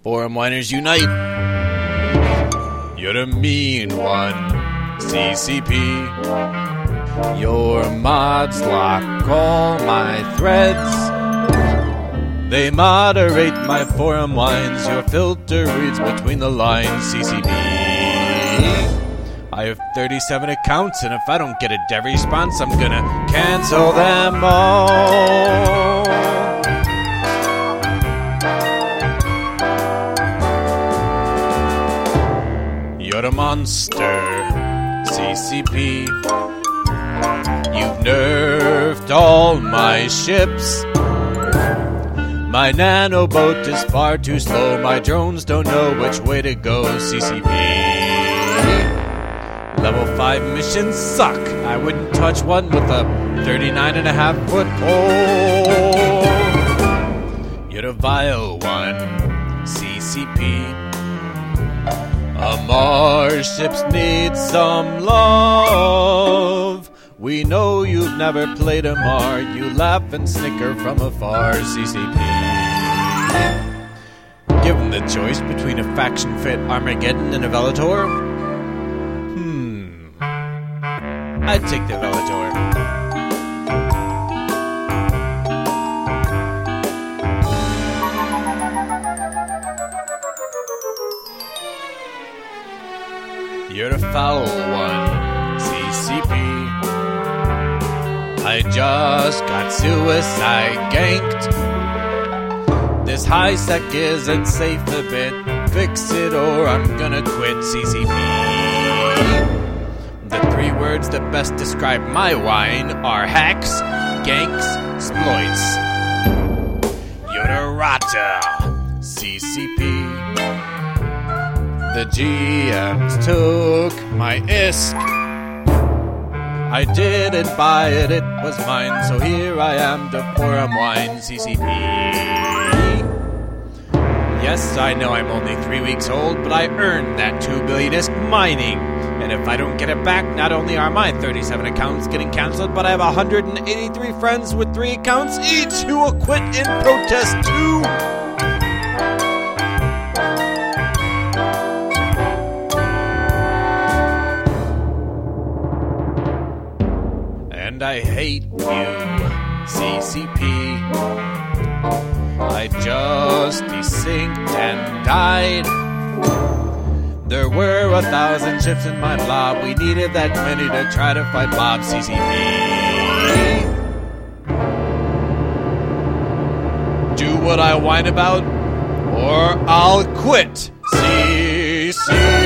Forum Whiners Unite. You're the mean one, CCP. Your mods lock all my threads. They moderate my forum whines. Your filter reads between the lines, CCP. I have 37 accounts, and if I don't get a dev response, I'm gonna cancel them all. You're a monster, CCP. You've nerfed all my ships. My nanoboat is far too slow. My drones don't know which way to go, CCP. Level 5 missions suck. I wouldn't touch one with a 39.5-foot pole. You're a vile one, CCP. Mars ships need some love. We know you've never played a Mar. You laugh and snicker from afar, CCP. Given the choice between a faction-fit Armageddon and a Velador, I'd take the Velador. You're a foul one, CCP. I just got suicide ganked. This high sec isn't safe a bit. Fix it or I'm gonna quit, CCP. The 3 words that best describe my whine are hacks, ganks, exploits. You're a rotter, CCP. The GMs took my ISK. I didn't buy it, it was mine. So here I am, the forum wine, CCP. Yes, I know I'm only 3 weeks old, but I earned that 2 billion ISK mining. And if I don't get it back, not only are my 37 accounts getting cancelled, but I have 183 friends with 3 accounts each who will quit in protest too. And I hate you, CCP. I just desynced and died. There were 1,000 ships in my blob. We needed that many to try to fight Bob, CCP. Do what I whine about, or I'll quit, CCP.